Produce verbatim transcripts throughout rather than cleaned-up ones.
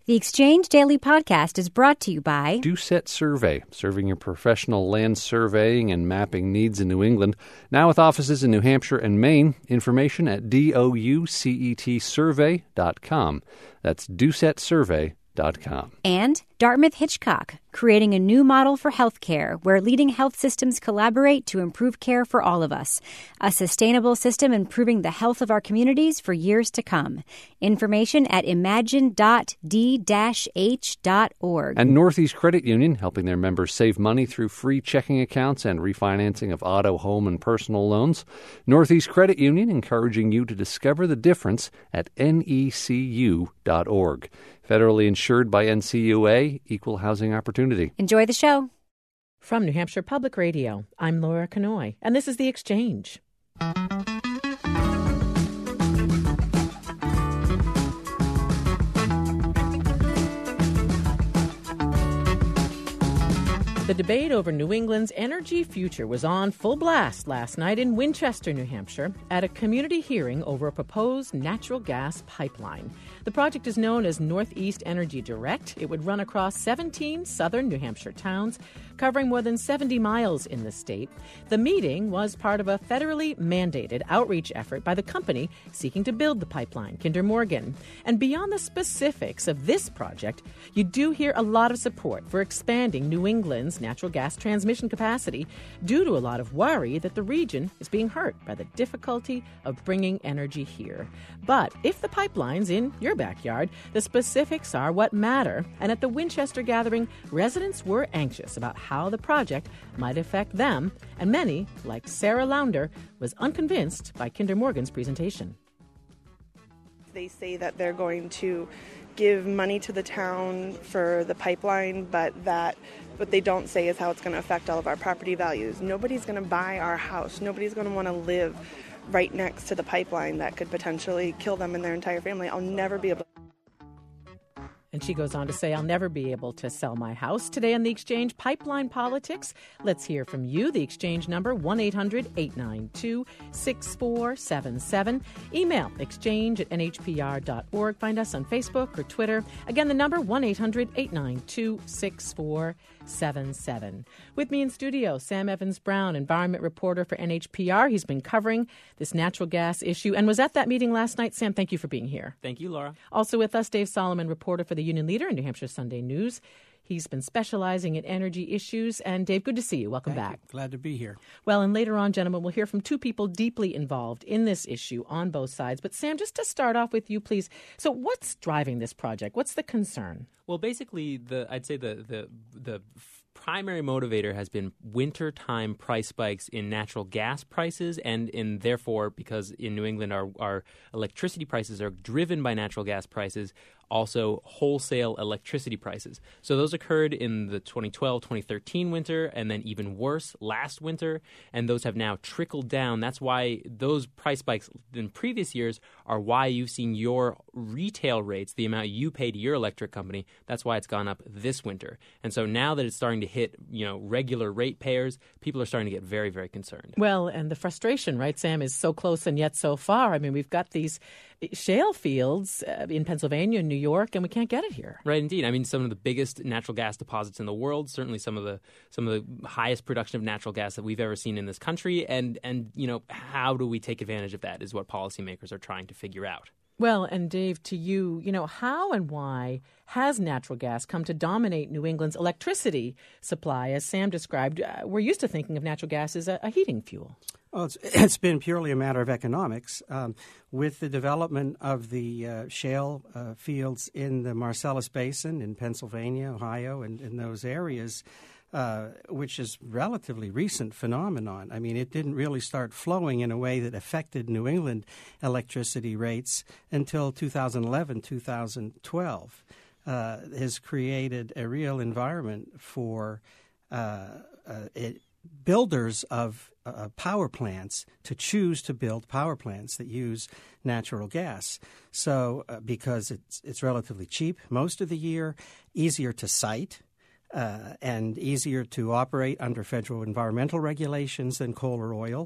The Exchange Daily Podcast is brought to you by Doucette Survey, serving your professional land surveying and mapping needs in New England. Now with offices in New Hampshire and Maine. Information at doucet survey dot com. That's doucette survey dot com. And Dartmouth Hitchcock, creating a new model for healthcare where leading health systems collaborate to improve care for all of us. A sustainable system improving the health of our communities for years to come. Information at imagine dot d dash h dot org. And Northeast Credit Union, helping their members save money through free checking accounts and refinancing of auto, home, and personal loans. Northeast Credit Union encouraging you to discover the difference at N E C U dot org. Federally insured by N C U A, Equal Housing Opportunity. Enjoy the show. From New Hampshire Public Radio, I'm Laura Canoy, and this is The Exchange. The debate over New England's energy future was on full blast last night in Winchester, New Hampshire, at a community hearing over a proposed natural gas pipeline. The project is known as Northeast Energy Direct. It would run across seventeen southern New Hampshire towns, covering more than seventy miles in the state. The meeting was part of a federally mandated outreach effort by the company seeking to build the pipeline, Kinder Morgan. And beyond the specifics of this project, you do hear a lot of support for expanding New England's natural gas transmission capacity due to a lot of worry that the region is being hurt by the difficulty of bringing energy here. But if the pipeline's in your backyard, the specifics are what matter. And at the Winchester gathering, residents were anxious about how the project might affect them, and many, like Sarah Launder, was unconvinced by Kinder Morgan's presentation. They say that they're going to give money to the town for the pipeline, but that what they don't say is how it's going to affect all of our property values. Nobody's going to buy our house. Nobody's going to want to live right next to the pipeline that could potentially kill them and their entire family. I'll never be able to. And she goes on to say, I'll never be able to sell my house. Today on The Exchange, pipeline politics. Let's hear from you. The Exchange number, one eight hundred eight nine two six four seven seven. Email exchange at n h p r dot org. Find us on Facebook or Twitter. Again, the number, one eight hundred eight nine two six four seven seven. With me in studio, Sam Evans-Brown, environment reporter for N H P R. He's been covering this natural gas issue and was at that meeting last night. Sam, thank you for being here. Thank you, Laura. Also with us, Dave Solomon, reporter for the Union Leader in New Hampshire Sunday News. He's been specializing in energy issues. And Dave, good to see you. Welcome Thank back. You. Glad to be here. Well, and later on, gentlemen, we'll hear from two people deeply involved in this issue on both sides. But Sam, just to start off with you, please. So what's driving this project? What's the concern? Well, basically, the I'd say the the the primary motivator has been wintertime price spikes in natural gas prices, and in therefore, because in New England our, our electricity prices are driven by natural gas prices, also wholesale electricity prices. So those occurred in the twenty twelve twenty thirteen winter, and then even worse last winter, and those have now trickled down. That's why those price spikes in previous years are why you've seen your retail rates, the amount you pay to your electric company, that's why it's gone up this winter. And so now that it's starting to hit, you know, regular ratepayers, people are starting to get very, very concerned. Well, and the frustration, right, Sam, is so close and yet so far. I mean, we've got these shale fields uh, in Pennsylvania and New York, and we can't get it here. Right, indeed. I mean, some of the biggest natural gas deposits in the world, certainly some of the some of the highest production of natural gas that we've ever seen in this country. And, and you know, how do we take advantage of that is what policymakers are trying to figure out. Well, and Dave, to you, you know, how and why has natural gas come to dominate New England's electricity supply? As Sam described, uh, we're used to thinking of natural gas as a, a heating fuel. Well, it's, it's been purely a matter of economics. Um, with the development of the uh, shale uh, fields in the Marcellus Basin in Pennsylvania, Ohio, and in those areas, uh, which is relatively recent phenomenon. I mean, it didn't really start flowing in a way that affected New England electricity rates until two thousand eleven, two thousand twelve. Uh, has created a real environment for uh, uh, it, builders of uh, power plants to choose to build power plants that use natural gas. So uh, because it's it's relatively cheap most of the year, easier to site, uh, and easier to operate under federal environmental regulations than coal or oil.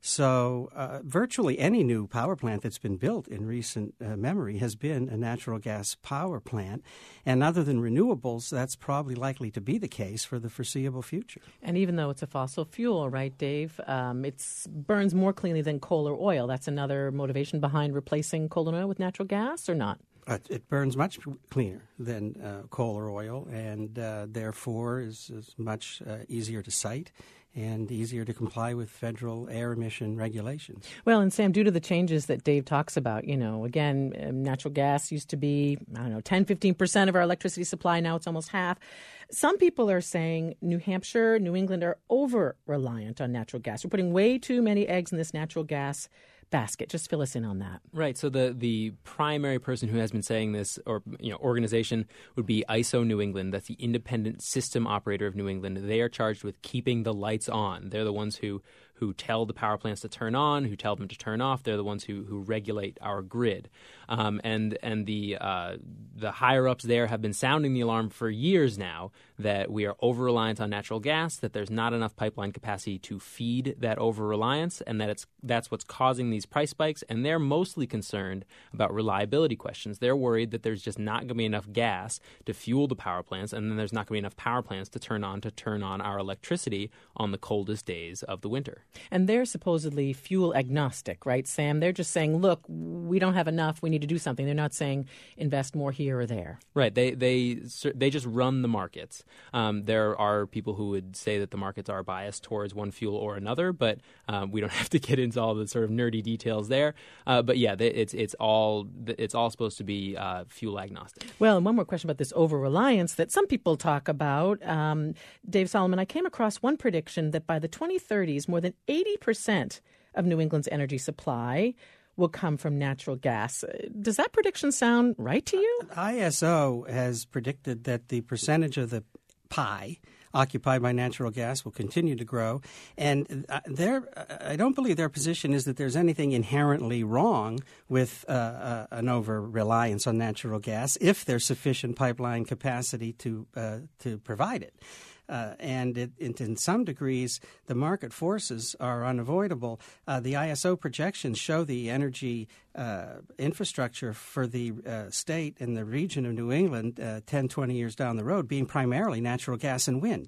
So uh, virtually any new power plant that's been built in recent uh, memory has been a natural gas power plant. And other than renewables, that's probably likely to be the case for the foreseeable future. And even though it's a fossil fuel, right, Dave, um, it burns more cleanly than coal or oil. That's another motivation behind replacing coal and oil with natural gas, or not? Uh, it burns much cleaner than uh, coal or oil, and uh, therefore is, is much uh, easier to site and easier to comply with federal air emission regulations. Well, and Sam, due to the changes that Dave talks about, you know, again, um, natural gas used to be, I don't know, ten, fifteen percent of our electricity supply. Now it's almost half. Some people are saying New Hampshire, New England are over-reliant on natural gas. We're putting way too many eggs in this natural gas basket. Just fill us in on that. Right. So the the primary person who has been saying this, or you know, organization would be I S O New England. That's the independent system operator of New England. They are charged with keeping the lights on. They're the ones who who tell the power plants to turn on, who tell them to turn off. They're the ones who, who regulate our grid. Um, and and the uh, the higher-ups there have been sounding the alarm for years now that we are over-reliant on natural gas, that there's not enough pipeline capacity to feed that over-reliance, and that it's that's what's causing these price spikes. And they're mostly concerned about reliability questions. They're worried that there's just not going to be enough gas to fuel the power plants, and then there's not going to be enough power plants to turn on to turn on our electricity on the coldest days of the winter. And they're supposedly fuel agnostic, right, Sam? They're just saying, look, we don't have enough. We need to do something. They're not saying invest more here or there. Right. They they they just run the markets. Um, there are people who would say that the markets are biased towards one fuel or another, but um, we don't have to get into all the sort of nerdy details there. Uh, but yeah, it's it's all it's all supposed to be uh, fuel agnostic. Well, and one more question about this over-reliance that some people talk about. Um, Dave Solomon, I came across one prediction that by the twenty thirties, more than eighty percent of New England's energy supply will come from natural gas. Does that prediction sound right to you? I S O has predicted that the percentage of the pie occupied by natural gas will continue to grow. And their, I don't believe their position is that there's anything inherently wrong with uh, uh, an over-reliance on natural gas if there's sufficient pipeline capacity to uh, to provide it. Uh, and it, it, in some degrees, the market forces are unavoidable. Uh, the I S O projections show the energy uh, infrastructure for the uh, state and the region of New England uh, ten, twenty years down the road being primarily natural gas and wind.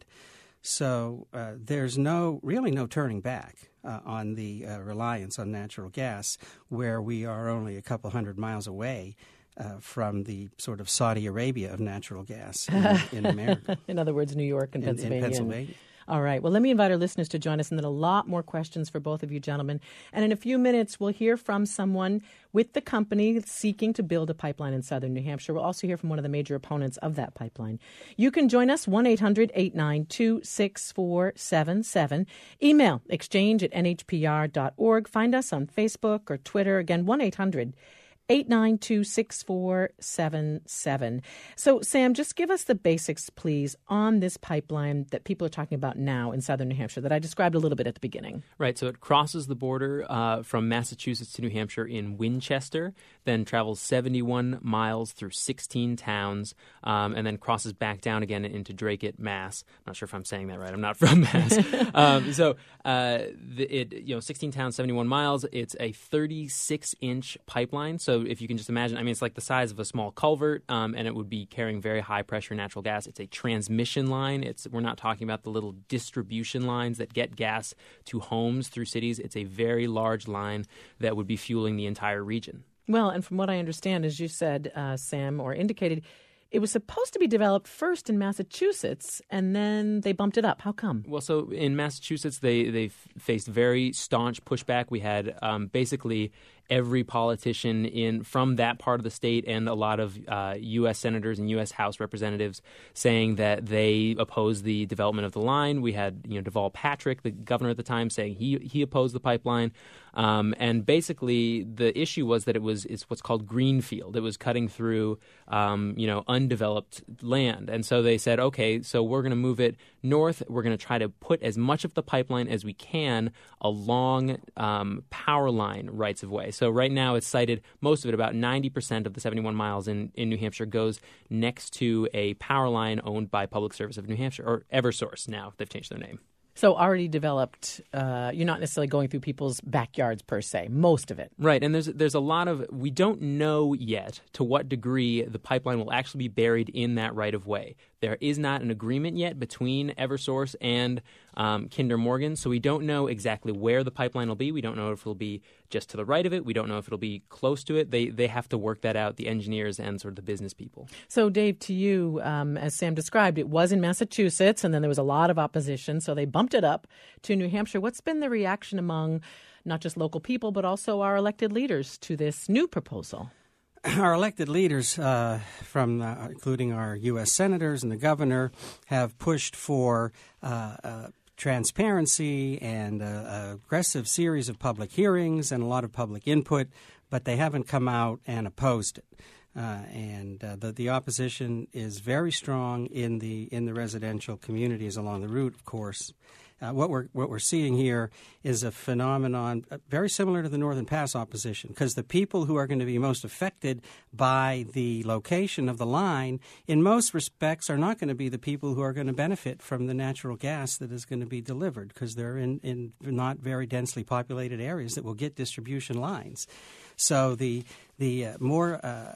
So uh, there's no really no turning back uh, on the uh, reliance on natural gas, where we are only a couple hundred miles away Uh, from the sort of Saudi Arabia of natural gas in, in America. In other words, New York and in, Pennsylvania. In Pennsylvania. All right. Well, let me invite our listeners to join us, and then a lot more questions for both of you gentlemen. And in a few minutes, we'll hear from someone with the company seeking to build a pipeline in southern New Hampshire. We'll also hear from one of the major opponents of that pipeline. You can join us, one eight hundred eight nine two six four seven seven. Email exchange at n h p r dot org. Find us on Facebook or Twitter. Again, one eight hundred eight nine two six four seven seven. So, Sam, just give us the basics, please, on this pipeline that people are talking about now in southern New Hampshire that I described a little bit at the beginning. Right. So it crosses the border uh, from Massachusetts to New Hampshire in Winchester, then travels seventy-one miles through sixteen towns, um, and then crosses back down again into Dracut, Mass. I'm not sure if I'm saying that right. I'm not from Mass. um, so uh, the, it, you know, sixteen towns, seventy-one miles. It's a thirty-six inch pipeline. So if you can just imagine, I mean, it's like the size of a small culvert, um, and it would be carrying very high-pressure natural gas. It's a transmission line. It's We're not talking about the little distribution lines that get gas to homes through cities. It's a very large line that would be fueling the entire region. Well, and from what I understand, as you said, uh, Sam, or indicated, it was supposed to be developed first in Massachusetts, and then they bumped it up. How come? Well, so in Massachusetts, they they faced very staunch pushback. We had um, basically every politician in from that part of the state and a lot of uh, U S senators and U S House representatives saying that they opposed the development of the line. We had, you know, Deval Patrick, the governor at the time, saying he he opposed the pipeline. Um, and basically, the issue was that it was it's what's called greenfield. It was cutting through, um, you know, undeveloped land. And so they said, okay, so we're going to move it north. We're going to try to put as much of the pipeline as we can along um, power line rights of way. So right now it's cited, most of it, about ninety percent of the seventy-one miles in, in New Hampshire goes next to a power line owned by Public Service of New Hampshire, or Eversource now. They've changed their name. So already developed, uh, you're not necessarily going through people's backyards per se, most of it. Right, and there's there's a lot of, we don't know yet to what degree the pipeline will actually be buried in that right-of-way. There is not an agreement yet between Eversource and um, Kinder Morgan, so we don't know exactly where the pipeline will be. We don't know if it'll be just to the right of it. We don't know if it'll be close to it. They they have to work that out, the engineers and sort of the business people. So, Dave, to you, um, as Sam described, it was in Massachusetts, and then there was a lot of opposition, so they bumped it up to New Hampshire. What's been the reaction among not just local people, but also our elected leaders to this new proposal? Our elected leaders, uh, from uh, including our U S senators and the governor, have pushed for uh, uh, transparency and an aggressive series of public hearings and a lot of public input, but they haven't come out and opposed it. Uh, and uh, the, the opposition is very strong in the in the residential communities along the route, of course. Uh, what we're what we're seeing here is a phenomenon very similar to the Northern Pass opposition, because the people who are going to be most affected by the location of the line, in most respects, are not going to be the people who are going to benefit from the natural gas that is going to be delivered, because they're in, in not very densely populated areas that will get distribution lines. So the the uh, more uh,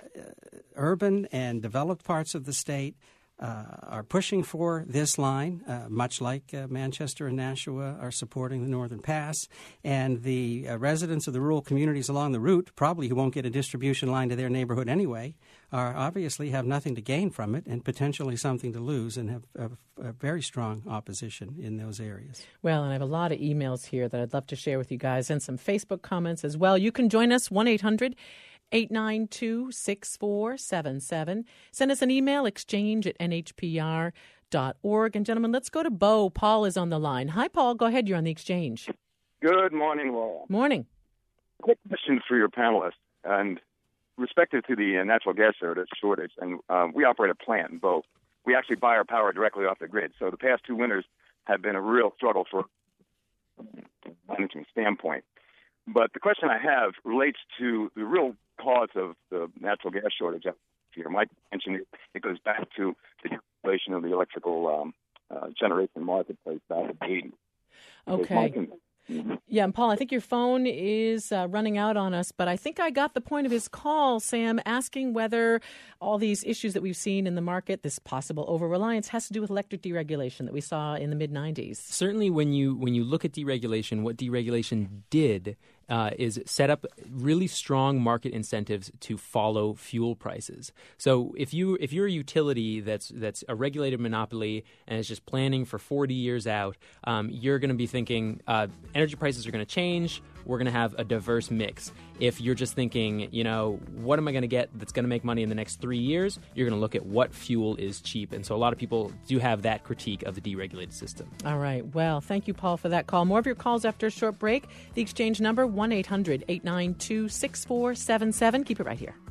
urban and developed parts of the state Uh, are pushing for this line, uh, much like uh, Manchester and Nashua are supporting the Northern Pass. And the uh, residents of the rural communities along the route, probably who won't get a distribution line to their neighborhood anyway, are obviously have nothing to gain from it and potentially something to lose, and have a, a very strong opposition in those areas. Well, and I have a lot of emails here that I'd love to share with you guys, and some Facebook comments as well. You can join us, one eight hundred eight nine two, six four seven seven. Send us an email, exchange at n h p r dot org. And, gentlemen, let's go to Bo. Paul is on the line. Hi, Paul. Go ahead. You're on the exchange. Good morning, Laura. Morning. Quick question for your panelists. And respective to the uh, natural gas shortage, and uh, we operate a plant in Bo. We actually buy our power directly off the grid. So the past two winters have been a real struggle for a management standpoint. But the question I have relates to the real cause of the natural gas shortage here. Mike mentioned it, it goes back to the deregulation of the electrical um, uh, generation marketplace back in the eighties. Okay. Yeah, and Paul, I think your phone is uh, running out on us, but I think I got the point of his call, Sam, asking whether all these issues that we've seen in the market, this possible over-reliance, has to do with electric deregulation that we saw in the mid nineties. Certainly when you when you look at deregulation, what deregulation did uh, is set up really strong market incentives to follow fuel prices. So if you if you're a utility that's that's a regulated monopoly and is just planning for forty years out, um, you're going to be thinking uh, energy prices are going to change. We're going to have a diverse mix. If you're just thinking, you know, what am I going to get that's going to make money in the next three years, you're going to look at what fuel is cheap. And so a lot of people do have that critique of the deregulated system. All right. Well, thank you, Paul, for that call. More of your calls after a short break. The exchange number, one eight hundred eight nine two, six four seven seven. Keep it right here.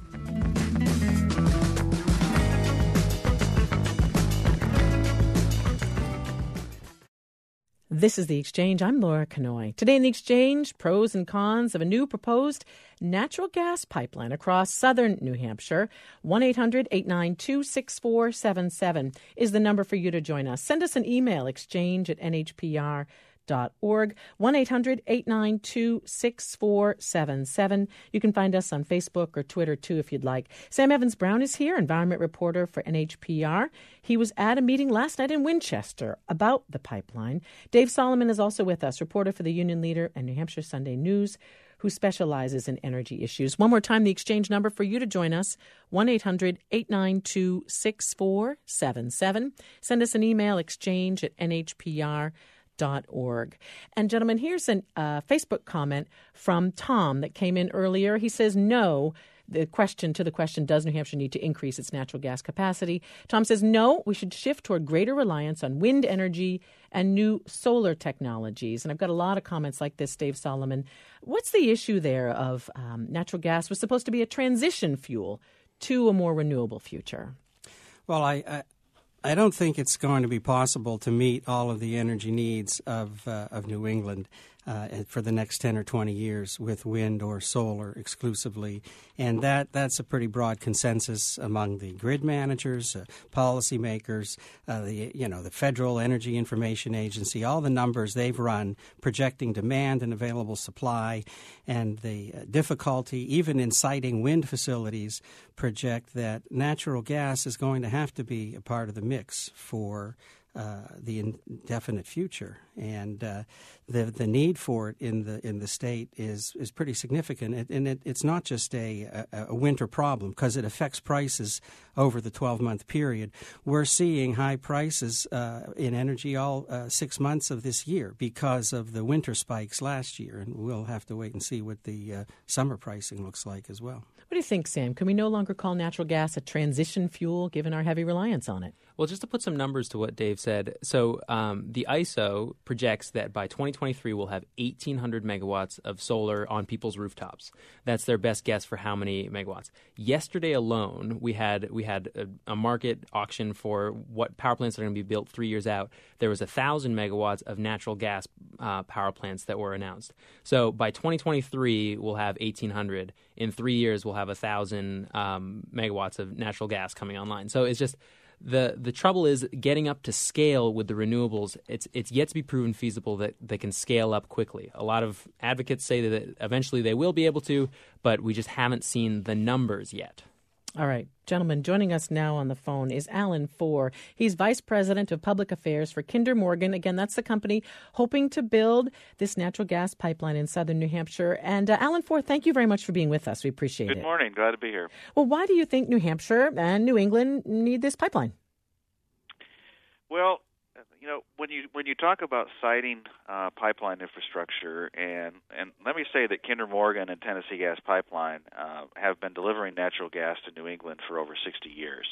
This is The Exchange. I'm Laura Kanoy. Today in The Exchange, pros and cons of a new proposed natural gas pipeline across southern New Hampshire. one eight hundred eight nine two, six four seven seven is the number for you to join us. Send us an email, exchange at n h p r dot org, one eight hundred eight nine two, six four seven seven. You can find us on Facebook or Twitter, too, if you'd like. Sam Evans-Brown is here, environment reporter for N H P R. He was at a meeting last night in Winchester about the pipeline. Dave Solomon is also with us, reporter for the Union Leader and New Hampshire Sunday News, who specializes in energy issues. One more time, the exchange number for you to join us, one eight hundred eight nine two, six four seven seven. Send us an email, exchange at n h p r dot org. And gentlemen, here's a uh, Facebook comment from Tom that came in earlier. He says, no, the question to the question, does New Hampshire need to increase its natural gas capacity? Tom says, no, we should shift toward greater reliance on wind energy and new solar technologies. And I've got a lot of comments like this, Dave Solomon. What's the issue there of um, natural gas was supposed to be a transition fuel to a more renewable future? Well, I... I I don't think it's going to be possible to meet all of the energy needs of uh, of New England uh, for the next ten or twenty years with wind or solar exclusively. And that, that's a pretty broad consensus among the grid managers, uh, policymakers, uh, the you know the Federal Energy Information Agency, all the numbers they've run projecting demand and available supply, and the uh, difficulty even in siting wind facilities project that natural gas is going to have to be a part of the mix for uh, the indefinite future, and uh, the the need for it in the in the state is is pretty significant. It, and it, it's not just a, a, a winter problem because it affects prices over the twelve month period. We're seeing high prices uh, in energy all uh, six months of this year because of the winter spikes last year, and we'll have to wait and see what the uh, summer pricing looks like as well. What do you think, Sam? Can we no longer call natural gas a transition fuel given our heavy reliance on it? Well, just to put some numbers to what Dave said, so um, the I S O projects that by twenty twenty-three we'll have eighteen hundred megawatts of solar on people's rooftops. That's their best guess for how many megawatts. Yesterday alone, we had we had a, a market auction for what power plants are going to be built three years out. There was one thousand megawatts of natural gas uh, power plants that were announced. So by twenty twenty-three, we'll have eighteen hundred. In three years, we'll have one thousand um, megawatts of natural gas coming online. So it's just the the trouble is getting up to scale with the renewables. It's it's yet to be proven feasible that they can scale up quickly. A lot of advocates say that eventually they will be able to, but we just haven't seen the numbers yet. All right, gentlemen, joining us now on the phone is Alan Fohr. He's Vice President of Public Affairs for Kinder Morgan. Again, that's the company hoping to build this natural gas pipeline in southern New Hampshire. And uh, Alan Fohr, thank you very much for being with us. We appreciate Good it. Good morning. Glad to be here. Well, why do you think New Hampshire and New England need this pipeline? Well, you know, when you when you talk about siting uh, pipeline infrastructure, and, and let me say that Kinder Morgan and Tennessee Gas Pipeline uh, have been delivering natural gas to New England for over sixty years.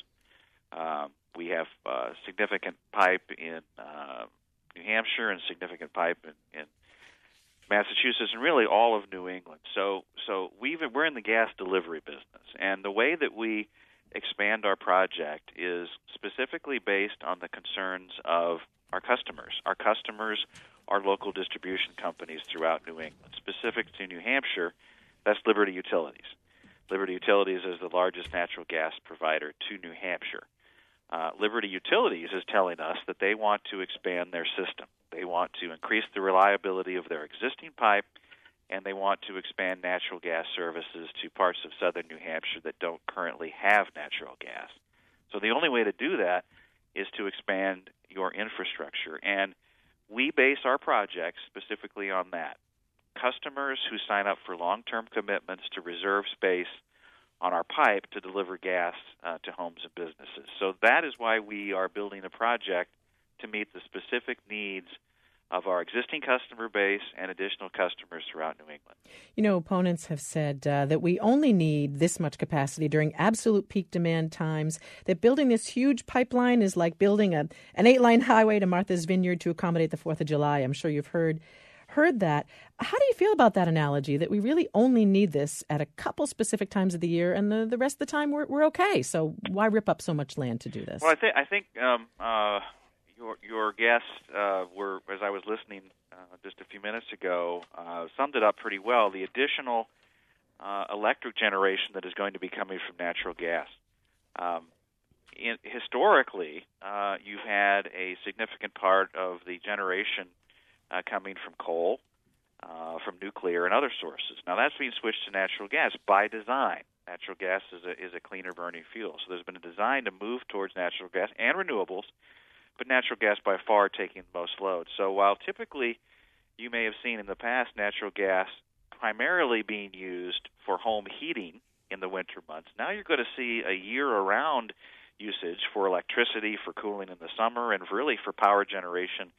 Um, we have uh, significant pipe in uh, New Hampshire and significant pipe in, in Massachusetts and really all of New England. So so we've, we're in the gas delivery business, and the way that we expand our project is specifically based on the concerns of our customers. Our customers are local distribution companies throughout New England. Specific to New Hampshire, that's Liberty Utilities. Liberty Utilities is the largest natural gas provider to New Hampshire. Uh, Liberty Utilities is telling us that they want to expand their system. They want to increase the reliability of their existing pipe, and they want to expand natural gas services to parts of southern New Hampshire that don't currently have natural gas. So the only way to do that is to expand your infrastructure, and we base our projects specifically on that. Customers who sign up for long-term commitments to reserve space on our pipe to deliver gas uh, to homes and businesses. So that is why we are building a project to meet the specific needs of our existing customer base and additional customers throughout New England. You know, opponents have said uh, that we only need this much capacity during absolute peak demand times, that building this huge pipeline is like building a, an eight-line highway to Martha's Vineyard to accommodate the fourth of July. I'm sure you've heard heard that. How do you feel about that analogy, that we really only need this at a couple specific times of the year and the, the rest of the time we're, we're okay? So why rip up so much land to do this? Well, I, th- I think um, uh, your your guests uh, were, as I was listening uh, just a few minutes ago, uh, summed it up pretty well. The additional uh, electric generation that is going to be coming from natural gas. Um, in, historically, uh, you've had a significant part of the generation uh, coming from coal, uh, from nuclear, and other sources. Now that's being switched to natural gas by design. Natural gas is a, is a cleaner burning fuel. So there's been a design to move towards natural gas and renewables, but natural gas by far taking most load. So while typically you may have seen in the past natural gas primarily being used for home heating in the winter months, now you're going to see a year-around usage for electricity, for cooling in the summer, and really for power generation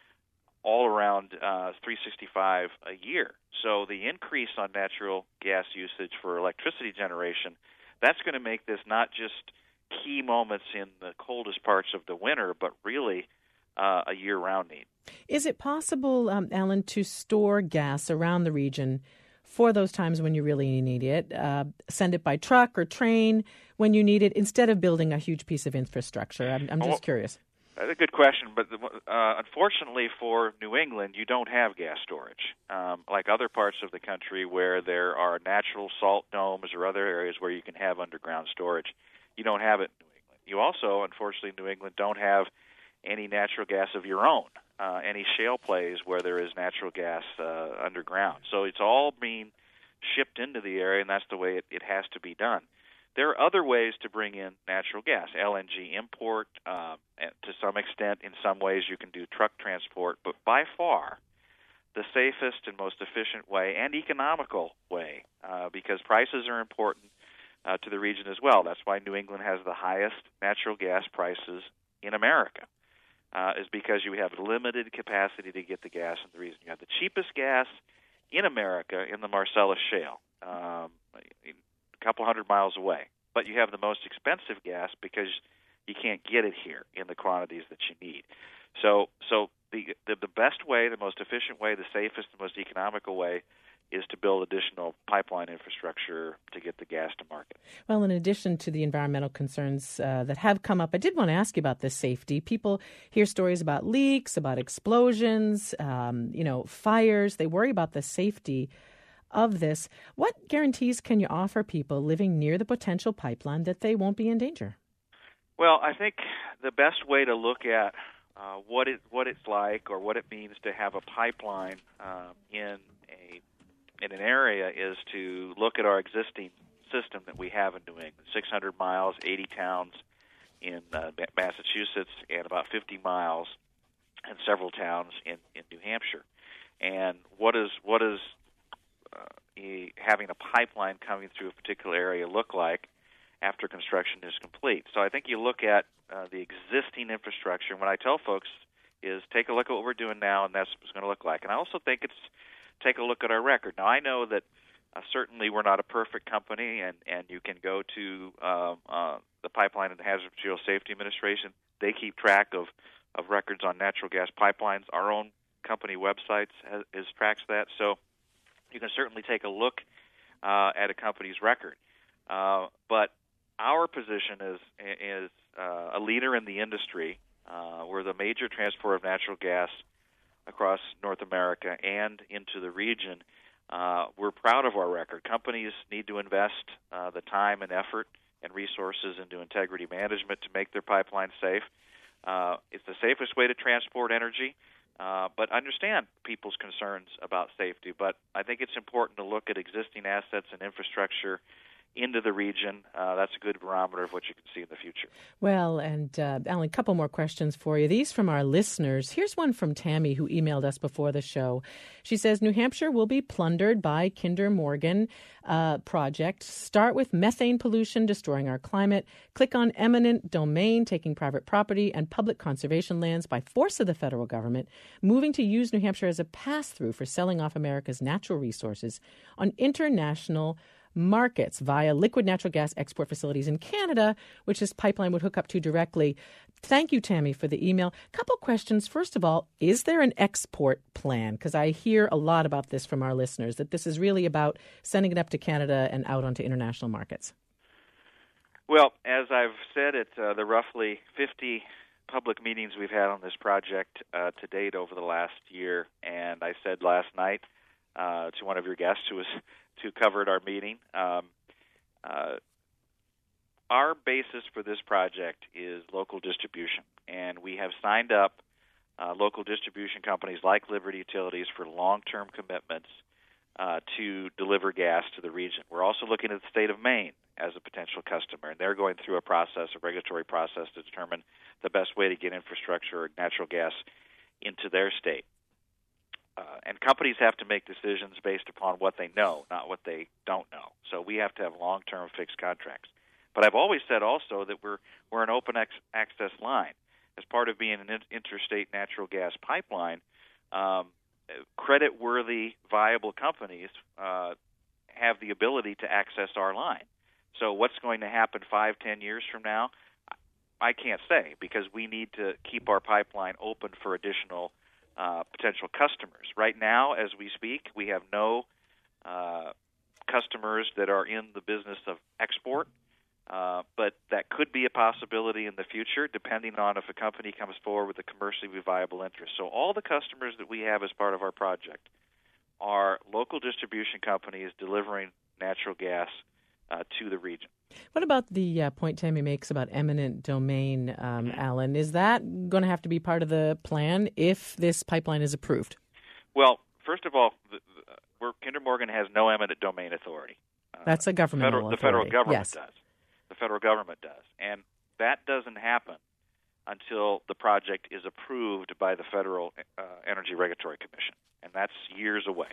all around uh, three sixty-five a year. So the increase on natural gas usage for electricity generation, that's going to make this not just key moments in the coldest parts of the winter, but really uh, a year-round need. Is it possible, um, Alan, to store gas around the region for those times when you really need it. Uh, send it by truck or train when you need it instead of building a huge piece of infrastructure. I'm, I'm just well, curious. That's a good question, but uh, unfortunately for New England, you don't have gas storage. Um, like other parts of the country where there are natural salt domes or other areas where you can have underground storage, you don't have it in New England. You also, unfortunately, in New England, don't have any natural gas of your own, uh, any shale plays where there is natural gas uh, underground. So it's all being shipped into the area, and that's the way it, it has to be done. There are other ways to bring in natural gas, L N G import, uh, to some extent. In some ways, you can do truck transport, but by far the safest and most efficient way and economical way, uh, because prices are important uh, to the region as well. That's why New England has the highest natural gas prices in America, uh, is because you have limited capacity to get the gas in the region. You have the cheapest gas in America in the Marcellus Shale. Um, a couple hundred miles away, but you have the most expensive gas because you can't get it here in the quantities that you need. So, so the, the the best way, the most efficient way, the safest, the most economical way is to build additional pipeline infrastructure to get the gas to market. Well, in addition to the environmental concerns uh, that have come up, I did want to ask you about this safety. People hear stories about leaks, about explosions, um, you know, fires. They worry about the safety of this. What guarantees can you offer people living near the potential pipeline that they won't be in danger? Well, I think the best way to look at uh, what it what it's like or what it means to have a pipeline um, in a in an area is to look at our existing system that we have in New England: six hundred miles, eighty towns in uh, Massachusetts, and about fifty miles and several towns in, in New Hampshire. And what is what is Uh, having a pipeline coming through a particular area look like after construction is complete. So I think you look at uh, the existing infrastructure. And what I tell folks is take a look at what we're doing now, and that's what it's going to look like. And I also think it's take a look at our record. Now, I know that uh, certainly we're not a perfect company, and, and you can go to um, uh, the Pipeline and Hazardous Materials Safety Administration. They keep track of, of records on natural gas pipelines. Our own company websites has, has tracks that. So you can certainly take a look uh, at a company's record. Uh, but our position is is uh, a leader in the industry. Uh, we're the major transporter of natural gas across North America and into the region. Uh, we're proud of our record. Companies need to invest uh, the time and effort and resources into integrity management to make their pipelines safe. Uh, it's the safest way to transport energy. Uh, but understand people's concerns about safety. But I think it's important to look at existing assets and infrastructure into the region. Uh, that's a good barometer of what you can see in the future. Well, and uh, Alan, a couple more questions for you. These from our listeners. Here's one from Tammy, who emailed us before the show. She says, New Hampshire will be plundered by Kinder Morgan uh, project. Start with methane pollution, destroying our climate. Click on eminent domain, taking private property and public conservation lands by force of the federal government, moving to use New Hampshire as a pass-through for selling off America's natural resources on international markets via liquid natural gas export facilities in Canada, which this pipeline would hook up to directly. Thank you, Tammy, for the email. Couple questions. First of all, is there an export plan? Because I hear a lot about this from our listeners, that this is really about sending it up to Canada and out onto international markets. Well, as I've said at uh, the roughly fifty public meetings we've had on this project uh, to date over the last year, and I said last night uh, to one of your guests who was who covered our meeting, um, uh, our basis for this project is local distribution, and we have signed up uh, local distribution companies like Liberty Utilities for long-term commitments uh, to deliver gas to the region. We're also looking at the state of Maine as a potential customer, and they're going through a process, a regulatory process, to determine the best way to get infrastructure or natural gas into their state. Uh, and companies have to make decisions based upon what they know, not what they don't know. So we have to have long-term fixed contracts. But I've always said also that we're we're an open ex- access line. As part of being an in- interstate natural gas pipeline, um, credit-worthy, viable companies uh, have the ability to access our line. So what's going to happen five, ten years from now, I can't say, because we need to keep our pipeline open for additional Uh, potential customers. Right now, as we speak, we have no uh, customers that are in the business of export, uh, but that could be a possibility in the future, depending on if a company comes forward with a commercially viable interest. So all the customers that we have as part of our project are local distribution companies delivering natural gas uh, to the region. What about the uh, point Tammy makes about eminent domain, um, Alan? Is that going to have to be part of the plan if this pipeline is approved? Well, first of all, the, the, we're, Kinder Morgan has no eminent domain authority. Uh, That's a governmental federal, authority. The federal government yes. does. The federal government does. And that doesn't happen until the project is approved by the Federal uh, Energy Regulatory Commission, and that's years away.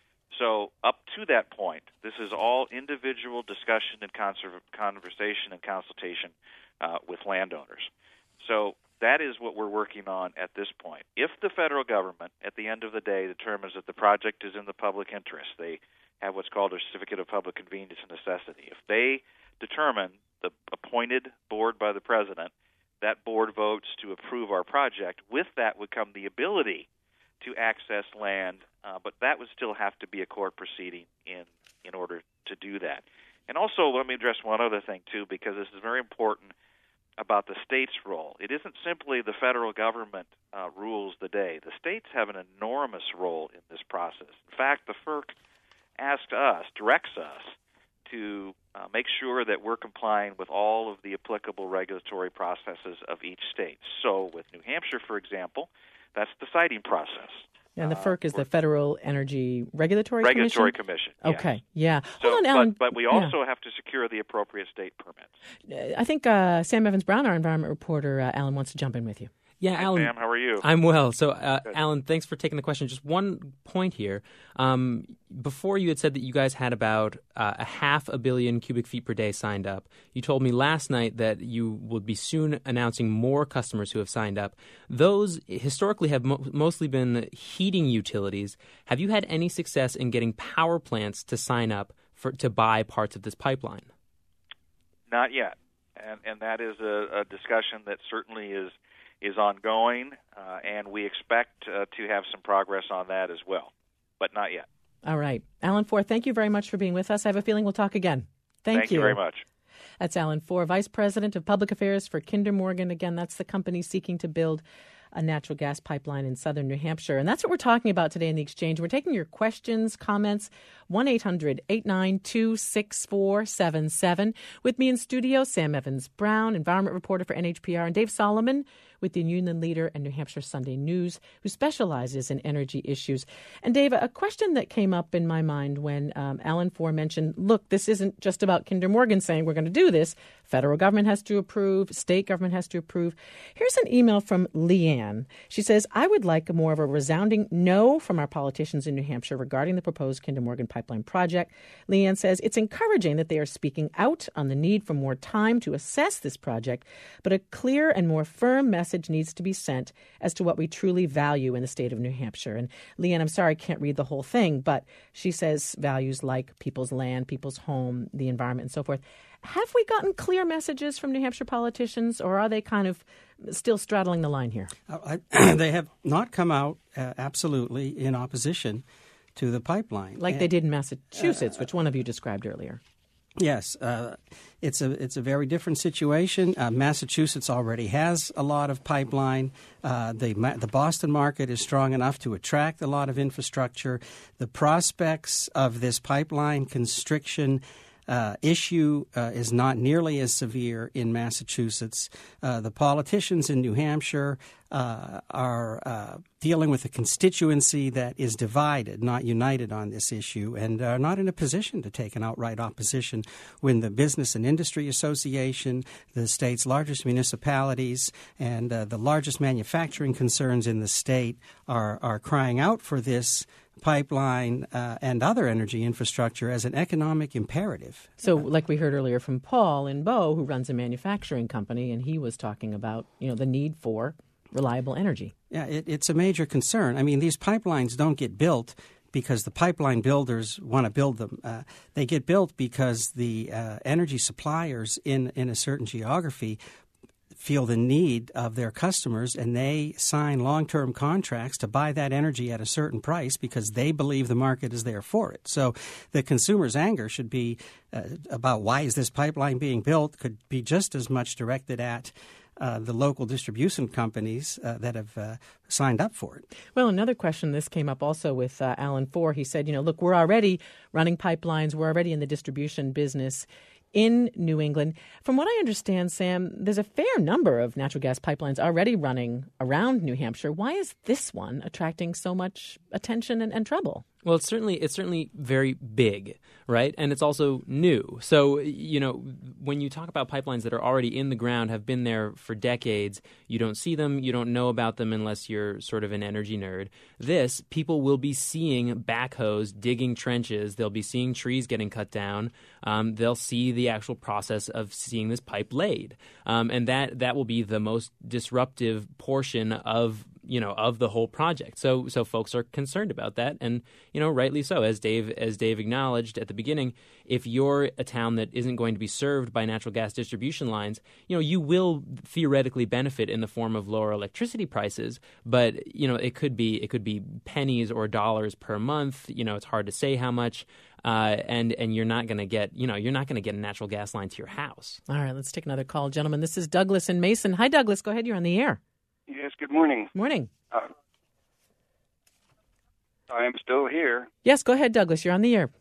So up to that point, this is all individual discussion and conserv- conversation and consultation uh, with landowners. So that is what we're working on at this point. If the federal government, at the end of the day, determines that the project is in the public interest, they have what's called a certificate of public convenience and necessity. If they determine, the appointed board by the president, that board votes to approve our project, with that would come the ability to access land, uh, but that would still have to be a court proceeding in in order to do that. And also, let me address one other thing, too, because this is very important about the state's role. It isn't simply the federal government uh, rules the day. The states have an enormous role in this process. In fact, the F E R C asks us, directs us, to uh, make sure that we're complying with all of the applicable regulatory processes of each state. So with New Hampshire, for example, that's the siting process. And the F E R C uh, is the Federal Energy Regulatory, Regulatory Commission? Commission, Okay, yeah. So, Hold on, Alan. But, but we also yeah. have to secure the appropriate state permits. I think uh, Sam Evans-Brown, our environment reporter, uh, Alan, wants to jump in with you. Yeah, Hi, Alan. Sam, how are you? I'm well. So, uh, Alan, thanks for taking the question. Just one point here. Um, before you had said that you guys had about uh, a half a billion cubic feet per day signed up. You told me last night that you will be soon announcing more customers who have signed up. Those historically have mo- mostly been heating utilities. Have you had any success in getting power plants to sign up for to buy parts of this pipeline? Not yet, and and that is a, a discussion that certainly is. is ongoing, uh, and we expect uh, to have some progress on that as well, but not yet. All right. Alan Fohr, thank you very much for being with us. I have a feeling we'll talk again. Thank, thank you. you very much. That's Alan Fohr, Vice President of Public Affairs for Kinder Morgan. Again, that's the company seeking to build a natural gas pipeline in southern New Hampshire. And that's what we're talking about today in the Exchange. We're taking your questions, comments, one eight hundred eight nine two six four seven seven. With me in studio, Sam Evans-Brown, environment reporter for N H P R, and Dave Solomon with the Union Leader and New Hampshire Sunday News, who specializes in energy issues. And Dave, a question that came up in my mind when um, Alan Fohr mentioned, look, this isn't just about Kinder Morgan saying we're going to do this. Federal government has to approve. State government has to approve. Here's an email from Leanne. She says, I would like a more of a resounding no from our politicians in New Hampshire regarding the proposed Kinder Morgan pipeline project. Leanne says, it's encouraging that they are speaking out on the need for more time to assess this project, but a clear and more firm message needs to be sent as to what we truly value in the state of New Hampshire. And Leanne, I'm sorry I can't read the whole thing, but she says values like people's land, people's home, the environment, and so forth. Have we gotten clear messages from New Hampshire politicians, or are they kind of still straddling the line here? Uh, I, they have not come out uh, absolutely in opposition to the pipeline. Like and, they did in Massachusetts, uh, which one of you described earlier. Yes, uh, it's a it's a very different situation. Uh, Massachusetts already has a lot of pipeline. Uh, the the Boston market is strong enough to attract a lot of infrastructure. The prospects of this pipeline constriction Uh, issue uh, is not nearly as severe in Massachusetts. Uh, the politicians in New Hampshire uh, are uh, dealing with a constituency that is divided, not united on this issue, and are not in a position to take an outright opposition when the Business and Industry Association, the state's largest municipalities, and uh, the largest manufacturing concerns in the state are, are crying out for this pipeline uh, and other energy infrastructure as an economic imperative. So like we heard earlier from Paul in Bow, who runs a manufacturing company, and he was talking about, you know, the need for reliable energy. Yeah, it, it's a major concern. I mean, these pipelines don't get built because the pipeline builders want to build them. Uh, they get built because the uh, energy suppliers in, in a certain geography feel the need of their customers, and they sign long-term contracts to buy that energy at a certain price because they believe the market is there for it. So the consumer's anger should be uh, about why is this pipeline being built could be just as much directed at Uh, the local distribution companies uh, that have uh, signed up for it. Well, another question, this came up also with uh, Alan Four. He said, you know, look, we're already running pipelines. We're already in the distribution business in New England. From what I understand, Sam, there's a fair number of natural gas pipelines already running around New Hampshire. Why is this one attracting so much attention and, and trouble? Well, it's certainly it's certainly very big, right? And it's also new. So, you know, when you talk about pipelines that are already in the ground, have been there for decades, you don't see them, you don't know about them unless you're sort of an energy nerd. This, people will be seeing backhoes digging trenches. They'll be seeing trees getting cut down. Um, they'll see the actual process of seeing this pipe laid. Um, and that, that will be the most disruptive portion of you know, of the whole project. So so folks are concerned about that, and, you know, rightly so. As Dave as Dave acknowledged at the beginning, if you're a town that isn't going to be served by natural gas distribution lines, you know, you will theoretically benefit in the form of lower electricity prices, but, you know, it could be it could be pennies or dollars per month. You know, it's hard to say how much. Uh, and and you're not going to get, you know, you're not going to get a natural gas line to your house. All right, let's take another call, gentlemen. This is Douglas in Mason. Hi, Douglas. Go ahead. You're on the air. Yes, good morning. Morning. Uh, I am still here. Yes, go ahead, Douglas. You're on the air.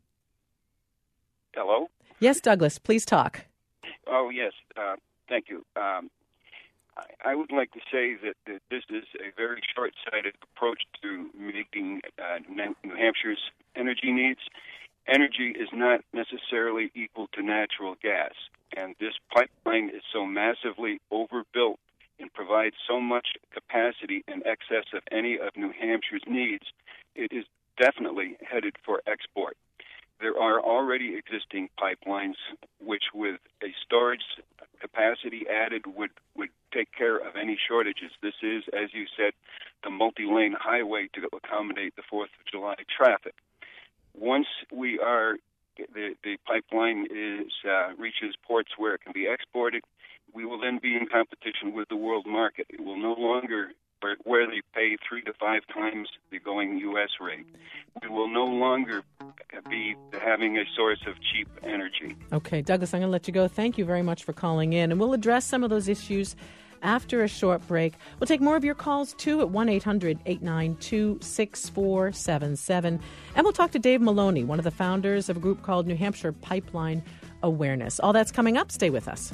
Hello? Yes, Douglas, please talk. Oh, yes. Uh, thank you. Um, I, I would like to say that, that this is a very short-sighted approach to meeting uh, New Hampshire's energy needs. Energy is not necessarily equal to natural gas, and this pipeline is so massively overbuilt and provides so much capacity in excess of any of New Hampshire's needs, it is definitely headed for export. There are already existing pipelines which, with a storage capacity added, would, would take care of any shortages. This is, as you said, the multi-lane highway to accommodate the fourth of July traffic. Once we are, the, the pipeline is uh, reaches ports where it can be exported, we will then be in competition with the world market. It will no longer where, where they pay three to five times the going U S rate. We will no longer be having a source of cheap energy. Okay, Douglas, I'm going to let you go. Thank you very much for calling in, and we'll address some of those issues after a short break. We'll take more of your calls, too, at one eight hundred eight nine two six four seven seven. And we'll talk to Dave Maloney, one of the founders of a group called New Hampshire Pipeline Awareness. All that's coming up. Stay with us.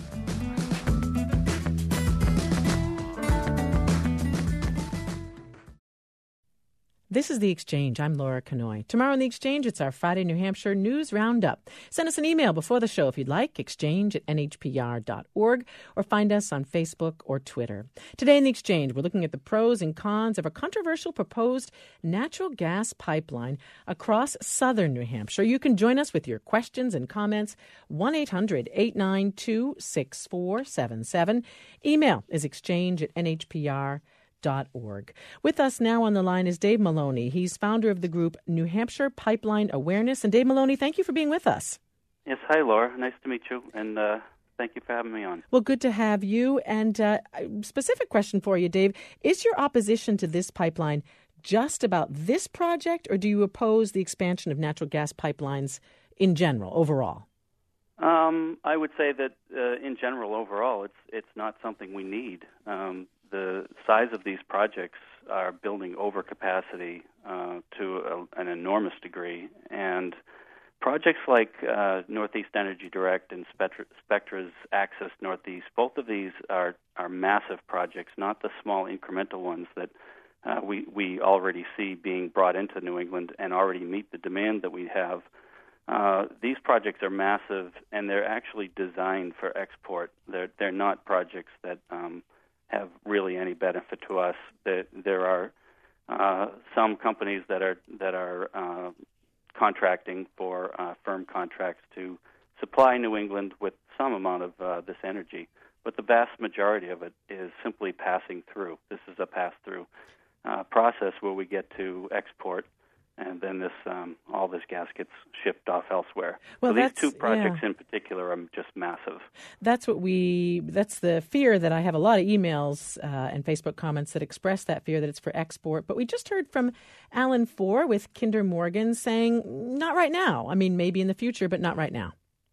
This is The Exchange. I'm Laura Kanoy. Tomorrow on The Exchange, it's our Friday New Hampshire News Roundup. Send us an email before the show if you'd like, exchange at n h p r dot org, or find us on Facebook or Twitter. Today in The Exchange, we're looking at the pros and cons of a controversial proposed natural gas pipeline across southern New Hampshire. You can join us with your questions and comments, one eight hundred eight nine two six four seven seven. Email is exchange at n h p r dot org. With us now on the line is Dave Maloney. He's founder of the group New Hampshire Pipeline Awareness. And Dave Maloney, thank you for being with us. Yes, hi, Laura. Nice to meet you, and uh, thank you for having me on. Well, good to have you. And uh, a specific question for you, Dave. Is your opposition to this pipeline just about this project, or do you oppose the expansion of natural gas pipelines in general, overall? Um, I would say that uh, in general, overall, it's it's not something we need. Um, the size of these projects are building overcapacity uh, to a, an enormous degree, and projects like uh, Northeast Energy Direct and Spectra, Spectra's Access Northeast, both of these are, are massive projects, not the small incremental ones that uh, we, we already see being brought into New England and already meet the demand that we have. Uh, these projects are massive, and they're actually designed for export. They're, they're not projects that um, have really any benefit to us. There, there are uh, some companies that are that are uh, contracting for uh, firm contracts to supply New England with some amount of uh, this energy, but the vast majority of it is simply passing through. This is a pass-through uh, process where we get to export and then this um, all this gas gets shipped off elsewhere. Well, so these that's, two projects yeah. in particular are just massive. That's what we. That's the fear that I have a lot of emails uh, and Facebook comments that express that fear that it's for export. But we just heard from Alan Four with Kinder Morgan saying, not right now. I mean, maybe in the future, but not right now.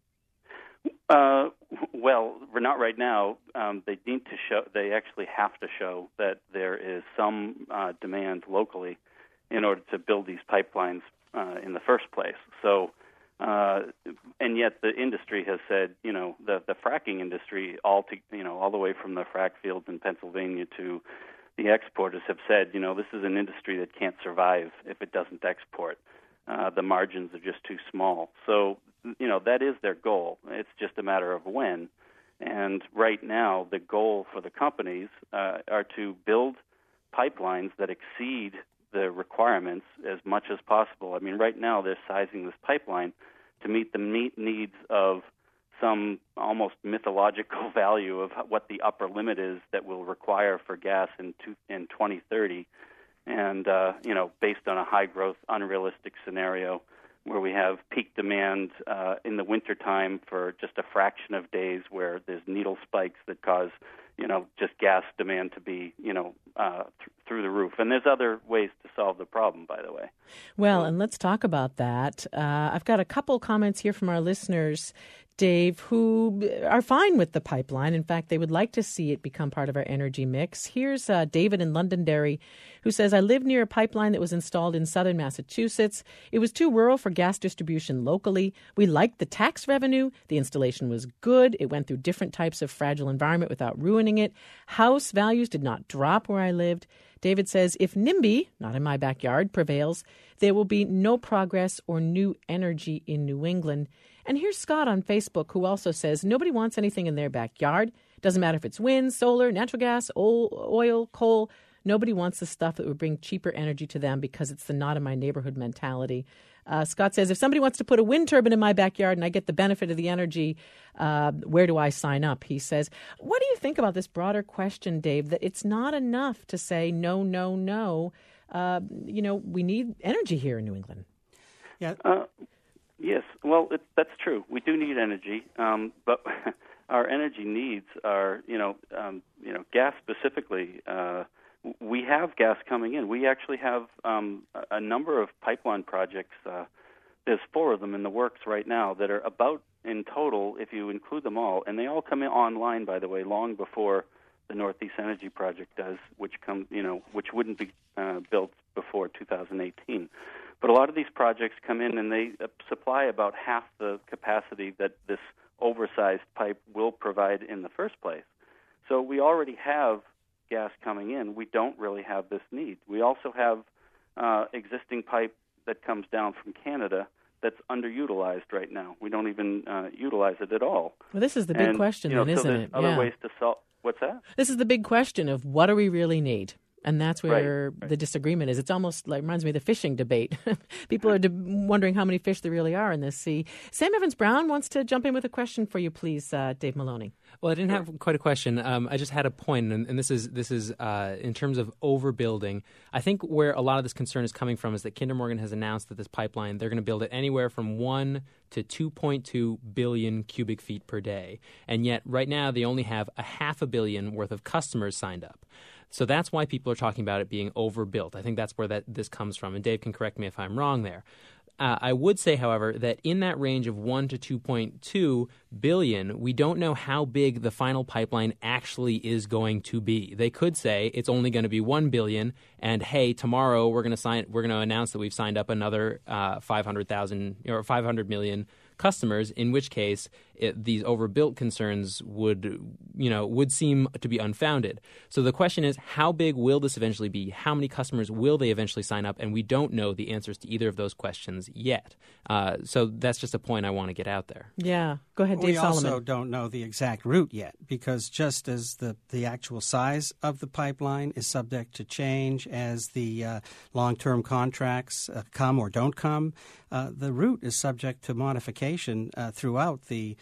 Uh, well, not right now. Um, they need to show. They actually have to show that there is some uh, demand locally in order to build these pipelines uh, in the first place. So, uh, and yet the industry has said, you know, the the fracking industry, all to, you know, all the way from the frack fields in Pennsylvania to the exporters have said, you know, this is an industry that can't survive if it doesn't export. Uh, the margins are just too small. So, you know, that is their goal. It's just a matter of when. And right now, the goal for the companies uh, are to build pipelines that exceed the requirements as much as possible. I mean, right now they're sizing this pipeline to meet the meet needs of some almost mythological value of what the upper limit is that will require for gas in two, in twenty thirty. And, uh, you know, based on a high-growth, unrealistic scenario where we have peak demand uh, in the wintertime for just a fraction of days where there's needle spikes that cause, you know, just gas demand to be, you know, uh, th- through the roof. And there's other ways to solve the problem, by the way. Well, and let's talk about that. Uh, I've got a couple comments here from our listeners, Dave, who are fine with the pipeline. In fact, they would like to see it become part of our energy mix. Here's uh, David in Londonderry, who says, I live near a pipeline that was installed in southern Massachusetts. It was too rural for gas distribution locally. We liked the tax revenue. The installation was good. It went through different types of fragile environment without ruining it. House values did not drop where I lived. David says, if NIMBY, not in my backyard, prevails, there will be no progress or new energy in New England. And here's Scott on Facebook, who also says, nobody wants anything in their backyard. Doesn't matter if it's wind, solar, natural gas, oil, coal. Nobody wants the stuff that would bring cheaper energy to them because it's the not in my neighborhood mentality. Uh, Scott says, if somebody wants to put a wind turbine in my backyard and I get the benefit of the energy, uh, where do I sign up? He says, what do you think about this broader question, Dave, that it's not enough to say no, no, no. Uh, you know, we need energy here in New England. Yeah. Uh, yes, well, it, that's true. We do need energy, um, but our energy needs are, you know, um, you know, gas specifically. Uh, we have gas coming in. We actually have um, a number of pipeline projects. Uh, there's four of them in the works right now that are about, in total, if you include them all, and they all come in online, by the way, long before the Northeast Energy Project does, which come, you know, which wouldn't be uh, built before two thousand eighteen. But a lot of these projects come in and they uh, supply about half the capacity that this oversized pipe will provide in the first place. So we already have gas coming in. We don't really have this need. We also have uh, existing pipe that comes down from Canada that's underutilized right now. We don't even uh, utilize it at all. Well, this is the big and, question, you know, then, so isn't there's it? Other yeah. ways to solve. What's that? This is the big question of what do we really need? And that's where right, right. the disagreement is. It's almost like reminds me of the fishing debate. People are de- wondering how many fish there really are in this sea. Sam Evans-Brown wants to jump in with a question for you, please, uh, Dave Maloney. Well, I didn't have quite a question. Um, I just had a point, and, and this is this is uh, in terms of overbuilding. I think where a lot of this concern is coming from is that Kinder Morgan has announced that this pipeline, they're going to build it anywhere from one to two point two billion cubic feet per day. And yet right now they only have a half a billion worth of customers signed up. So that's why people are talking about it being overbuilt. I think that's where that this comes from. And Dave can correct me if I'm wrong there. Uh, I would say, however, that in that range of one to two point two billion, we don't know how big the final pipeline actually is going to be. They could say it's only going to be one billion, and hey, tomorrow we're going to sign. We're going to announce that we've signed up another uh, five hundred thousand or five hundred million customers. In which case, it, these overbuilt concerns would, you know, would seem to be unfounded. So the question is, how big will this eventually be? How many customers will they eventually sign up? And we don't know the answers to either of those questions yet. Uh, so that's just a point I want to get out there. Yeah. Go ahead, Dave we Solomon. We also don't know the exact route yet, because just as the, the actual size of the pipeline is subject to change as the uh, long-term contracts uh, come or don't come, uh, the route is subject to modification uh, throughout the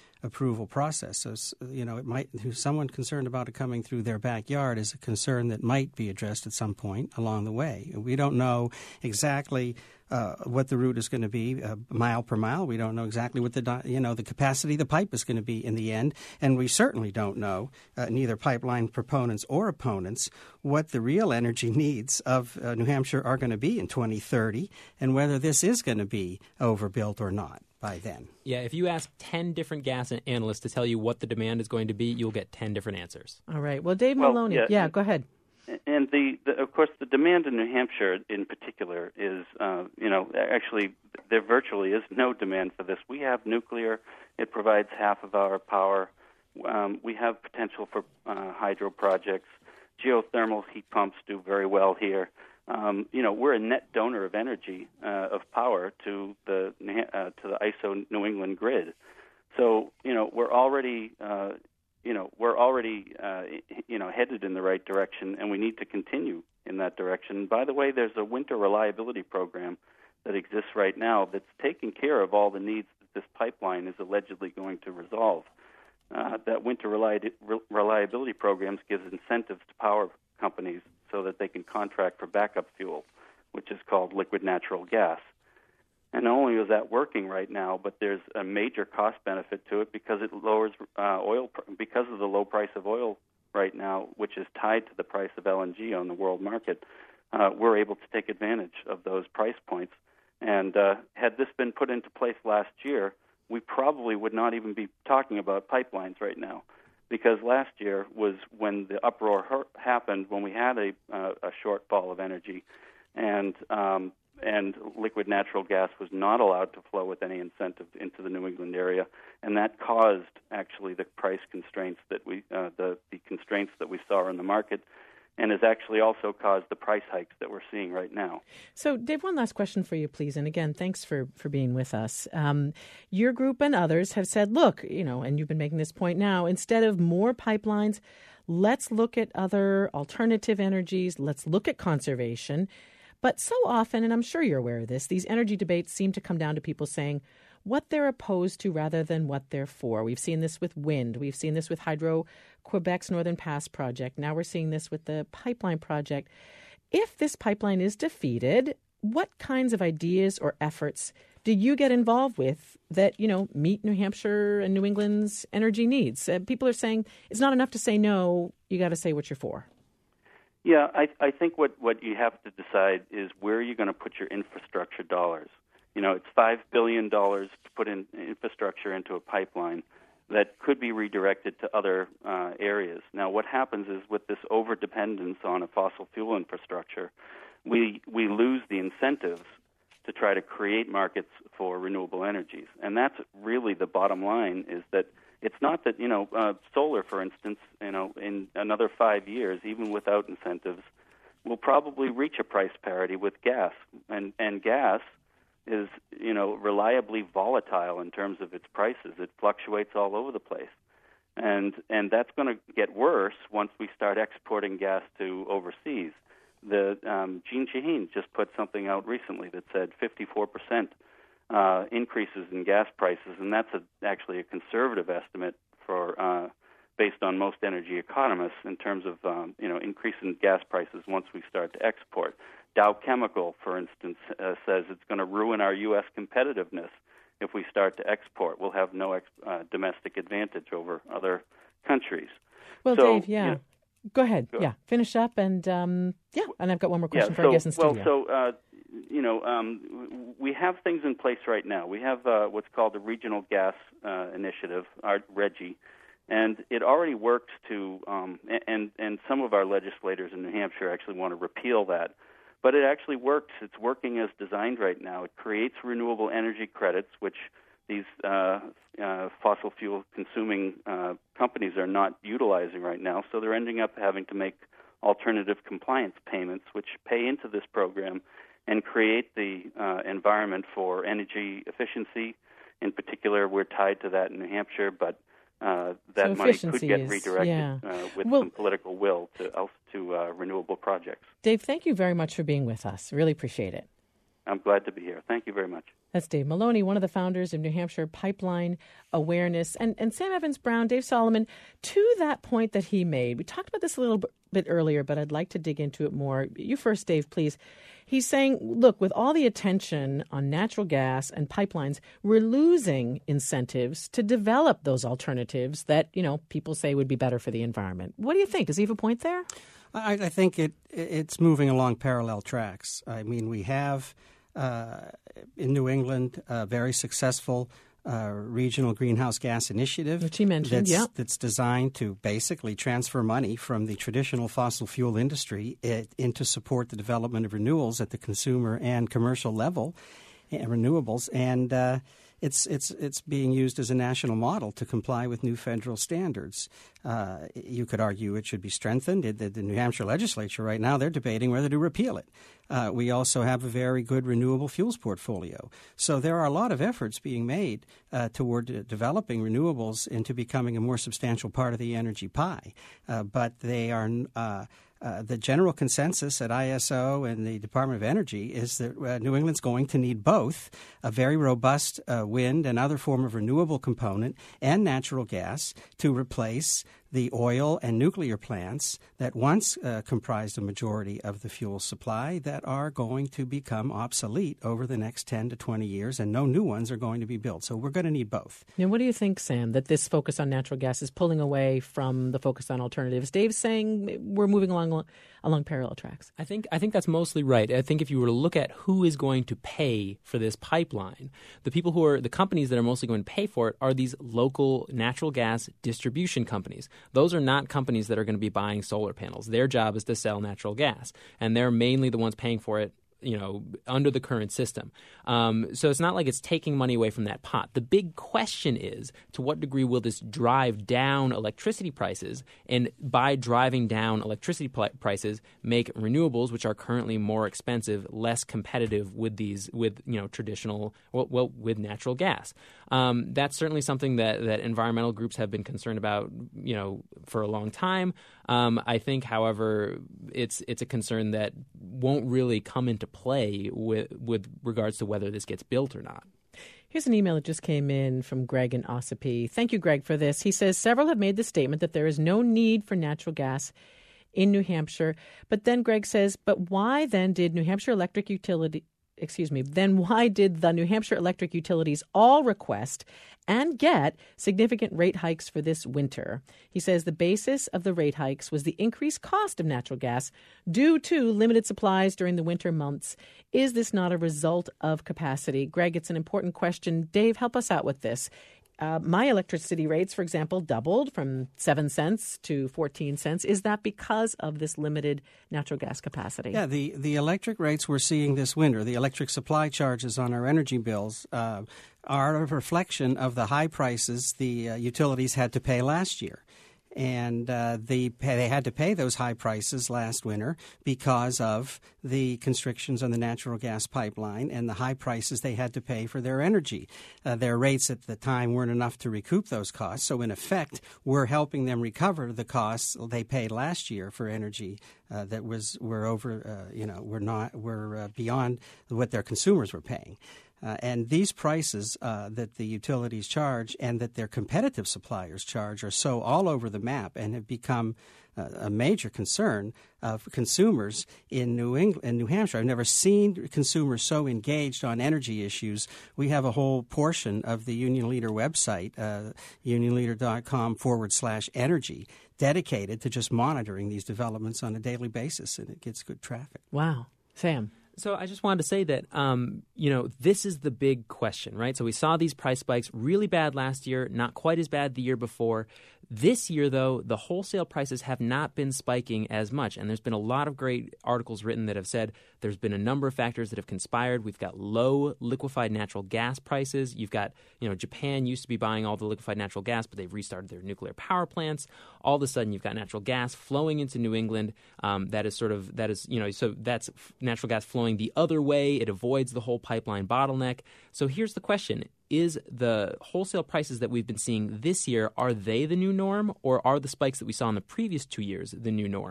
approval process. So, you know, it might someone concerned about it coming through their backyard is a concern that might be addressed at some point along the way. We don't know exactly uh, what the route is going to be uh, mile per mile. We don't know exactly what the you know the capacity of the pipe is going to be in the end, and we certainly don't know, uh, neither pipeline proponents or opponents, what the real energy needs of uh, New Hampshire are going to be in twenty thirty, and whether this is going to be overbuilt or not by then. Yeah, if you ask ten different gas analysts to tell you what the demand is going to be, you'll get ten different answers. All right. Well, Dave Well, Maloney, yeah, yeah, go ahead. And the, the, of course, the demand in New Hampshire, in particular, is, uh, you know, actually there virtually is no demand for this. We have nuclear; it provides half of our power. Um, we have potential for uh, hydro projects. Geothermal heat pumps do very well here. Um, you know, we're a net donor of energy, uh, of power to the uh, to the I S O New England grid. So, you know, we're already, uh, you know, we're already, uh, you know, headed in the right direction, and we need to continue in that direction. By the way, there's a winter reliability program that exists right now that's taking care of all the needs that this pipeline is allegedly going to resolve. Uh, that winter reli- reliability programs gives incentives to power companies so that they can contract for backup fuel, which is called liquid natural gas. And not only is that working right now, but there's a major cost benefit to it because it lowers uh, oil, because of the low price of oil right now, which is tied to the price of L N G on the world market. Uh, we're able to take advantage of those price points. And uh, had this been put into place last year, we probably would not even be talking about pipelines right now, because last year was when the uproar her- happened, when we had a, uh, a shortfall of energy, and um, and liquid natural gas was not allowed to flow with any incentive into the New England area, and that caused actually the price constraints that we uh, the the constraints that we saw in the market, and has actually also caused the price hikes that we're seeing right now. So, Dave, one last question for you, please. And again, thanks for, for being with us. Um, your group and others have said, look, you know, and you've been making this point now, instead of more pipelines, let's look at other alternative energies. Let's look at conservation. But so often, and I'm sure you're aware of this, these energy debates seem to come down to people saying what they're opposed to rather than what they're for. We've seen this with wind. We've seen this with Hydro-Quebec's Northern Pass project. Now we're seeing this with the pipeline project. If this pipeline is defeated, what kinds of ideas or efforts do you get involved with that, you know, meet New Hampshire and New England's energy needs? Uh, people are saying it's not enough to say no. You got to say what you're for. Yeah, I, I think what, what you have to decide is where you're going to put your infrastructure dollars. You know, it's five billion dollars to put in infrastructure into a pipeline that could be redirected to other uh, areas. Now, what happens is with this over-dependence on a fossil fuel infrastructure, we we lose the incentives to try to create markets for renewable energies. And that's really the bottom line, is that it's not that, you know, uh, solar, for instance, you know, in another five years, even without incentives, will probably reach a price parity with gas. And, and gas is, you know, reliably volatile in terms of its prices. It fluctuates all over the place. And and that's going to get worse once we start exporting gas to overseas. The um, Jean Shaheen just put something out recently that said fifty-four percent uh, increases in gas prices, and that's a, actually a conservative estimate for uh, based on most energy economists in terms of um, you know increase in gas prices once we start to export. Dow Chemical, for instance, uh, says it's going to ruin our U S competitiveness if we start to export. We'll have no ex- uh, domestic advantage over other countries. Well, so, Dave, yeah. You know, Go ahead. Go. Yeah, finish up. And, um, yeah, and I've got one more question yeah, for so, our guests in studio. Well, so, uh, you know, um, we have things in place right now. We have uh, what's called the Regional Gas uh, Initiative, our RGGI, and it already works to, um, and, and some of our legislators in New Hampshire actually want to repeal that. But it actually works. It's working as designed right now. It creates renewable energy credits, which these uh, uh, fossil fuel consuming uh, companies are not utilizing right now. So they're ending up having to make alternative compliance payments, which pay into this program and create the uh, environment for energy efficiency. In particular, we're tied to that in New Hampshire, but uh, that so money could get is, redirected yeah. uh, with well, some political will to to uh, renewable projects. Dave, thank you very much for being with us. Really appreciate it. I'm glad to be here. Thank you very much. That's Dave Maloney, one of the founders of New Hampshire Pipeline Awareness. And, and Sam Evans-Brown, Dave Solomon, to that point that he made, we talked about this a little bit earlier, but I'd like to dig into it more. You first, Dave, please. He's saying, look, with all the attention on natural gas and pipelines, we're losing incentives to develop those alternatives that, you know, people say would be better for the environment. What do you think? Does he have a point there? I, I think it it's moving along parallel tracks. I mean, we have uh, in New England a very successful uh, regional greenhouse gas initiative, which he mentioned, that's, yeah, that's designed to basically transfer money from the traditional fossil fuel industry it, into support the development of renewals at the consumer and commercial level, and renewables, and uh, It's it's it's being used as a national model to comply with new federal standards. Uh, you could argue it should be strengthened. The, the New Hampshire legislature right now, they're debating whether to repeal it. Uh, we also have a very good renewable fuels portfolio. So there are a lot of efforts being made uh, toward uh, developing renewables into becoming a more substantial part of the energy pie. Uh, but they are uh, Uh, the general consensus at I S O and the Department of Energy is that uh, New England's going to need both a very robust uh, wind and other form of renewable component and natural gas to replace the oil and nuclear plants that once uh, comprised a majority of the fuel supply that are going to become obsolete over the next ten to twenty years, and no new ones are going to be built. So we're going to need both. And what do you think, Sam, that this focus on natural gas is pulling away from the focus on alternatives? Dave's saying we're moving along along parallel tracks. I think I think that's mostly right. I think if you were to look at who is going to pay for this pipeline, the people who are the companies that are mostly going to pay for it are these local natural gas distribution companies. Those are not companies that are going to be buying solar panels. Their job is to sell natural gas, and they're mainly the ones paying for it, you know, under the current system. Um, so it's not like it's taking money away from that pot. The big question is, to what degree will this drive down electricity prices, and by driving down electricity pl- prices, make renewables, which are currently more expensive, less competitive with these, with you know, traditional, well, well with natural gas. Um, that's certainly something that, that environmental groups have been concerned about, you know, for a long time. Um, I think, however, it's it's a concern that won't really come into play with with regards to whether this gets built or not. Here's an email that just came in from Greg in Ossipee. Thank you, Greg, for this. He says, several have made the statement that there is no need for natural gas in New Hampshire. But then Greg says, but why then did New Hampshire Electric Utility, excuse me, then why did the New Hampshire Electric Utilities all request and get significant rate hikes for this winter? He says the basis of the rate hikes was the increased cost of natural gas due to limited supplies during the winter months. Is this not a result of capacity? Greg, it's an important question. Dave, help us out with this. Uh, my electricity rates, for example, doubled from seven cents to fourteen cents. Is that because of this limited natural gas capacity? Yeah, the, the electric rates we're seeing this winter, the electric supply charges on our energy bills, uh, are a reflection of the high prices the uh, utilities had to pay last year. And uh, the, they had to pay those high prices last winter because of the constrictions on the natural gas pipeline and the high prices they had to pay for their energy. Uh, their rates at the time weren't enough to recoup those costs. So, in effect, we're helping them recover the costs they paid last year for energy uh, that was were over, uh, you know, were not were uh, beyond what their consumers were paying. Uh, and these prices uh, that the utilities charge and that their competitive suppliers charge are so all over the map and have become uh, a major concern of consumers in New England, in New Hampshire. I've never seen consumers so engaged on energy issues. We have a whole portion of the Union Leader website, uh, unionleader.com forward slash energy, dedicated to just monitoring these developments on a daily basis, and it gets good traffic. Wow. Sam. So I just wanted to say that, um, you know, this is the big question, right? So we saw these price spikes really bad last year, not quite as bad the year before. This year, though, the wholesale prices have not been spiking as much. And there's been a lot of great articles written that have said there's been a number of factors that have conspired. We've got low liquefied natural gas prices. You've got, you know, Japan used to be buying all the liquefied natural gas, but they've restarted their nuclear power plants. All of a sudden, you've got natural gas flowing into New England. Um, that is sort of, that is, you know, so that's natural gas flowing the other way. It avoids the whole pipeline bottleneck. So here's the question. Is the wholesale prices that we've been seeing this year, are they the new norm, or are the spikes that we saw in the previous two years the new norm?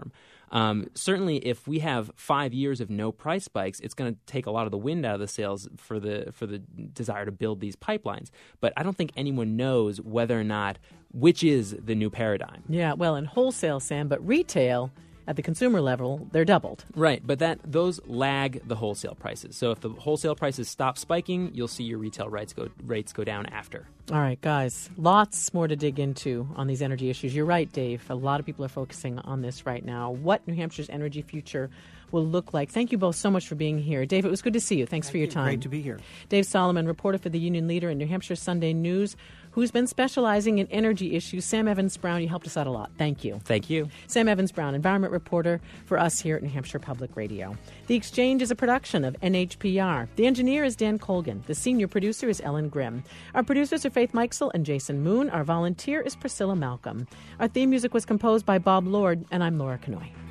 Um, certainly, if we have five years of no price spikes, it's going to take a lot of the wind out of the sails for the for the desire to build these pipelines. But I don't think anyone knows whether or not which is the new paradigm. Yeah, well, in wholesale, Sam, but retail, at the consumer level, they're doubled. Right, but that those lag the wholesale prices. So if the wholesale prices stop spiking, you'll see your retail rates go rates go down after. All right, guys, lots more to dig into on these energy issues. You're right, Dave. A lot of people are focusing on this right now. What New Hampshire's energy future will look like. Thank you both so much for being here. Dave, it was good to see you. Thanks Thank for your you. time. Great to be here. Dave Solomon, reporter for the Union Leader and New Hampshire Sunday News, who's been specializing in energy issues. Sam Evans-Brown, you helped us out a lot. Thank you. Thank you. Sam Evans-Brown, environment reporter for us here at New Hampshire Public Radio. The Exchange is a production of N H P R. The engineer is Dan Colgan. The senior producer is Ellen Grimm. Our producers are Faith Mikesell and Jason Moon. Our volunteer is Priscilla Malcolm. Our theme music was composed by Bob Lord, and I'm Laura Kanoy.